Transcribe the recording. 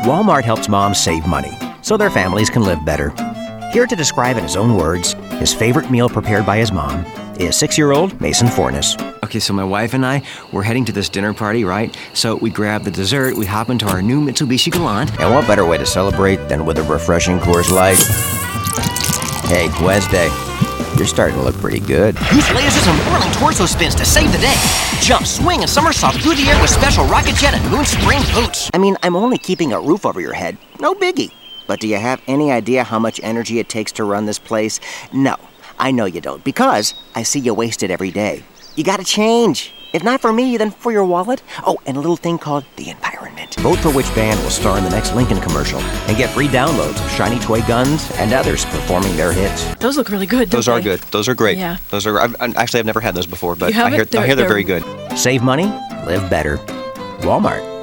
Walmart helps moms save money so their families can live better. Here to describe in his own words his favorite meal prepared by his mom is 6-year-old Mason Fornes. Okay, so my wife and I, we're heading to this dinner party, right? So we grab the dessert, we hop into our new Mitsubishi Galant. And what better way to celebrate than with a refreshing Coors Light? Hey, Wednesday, you're starting to look pretty good. Use lasers and whirling torso spins to save the day. Jump, swing, and somersault through the air with special rocket jet and moon spring boots. I mean, I'm only keeping a roof over your head. No biggie. But do you have any idea how much energy it takes to run this place? No, I know you don't, because I see you waste it every day. You gotta change. If not for me, then for your wallet. Oh, and a little thing called the environment. Vote for which band will star in the next Lincoln commercial and get free downloads of shiny toy guns and others performing their hits. Those look really good, don't Those are they? good. Those are great. Yeah. Those are. I've never had those before, but You I haven't? hear they're They're very good. Save money, live better. Walmart.